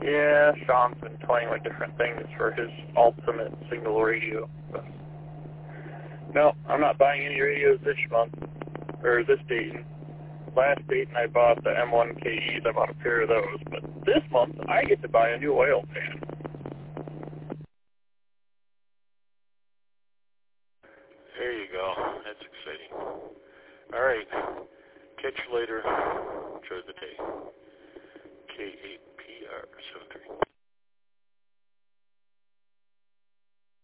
Yeah, Sean's been toying with different things for his ultimate single radio. But no, I'm not buying any radios this month, or this Dayton. Last Dayton I bought the M1KEs, I bought a pair of those. But this month, I get to buy a new oil pan. There you go. That's exciting. All right. Catch you later. Enjoy the day. K8PR 73.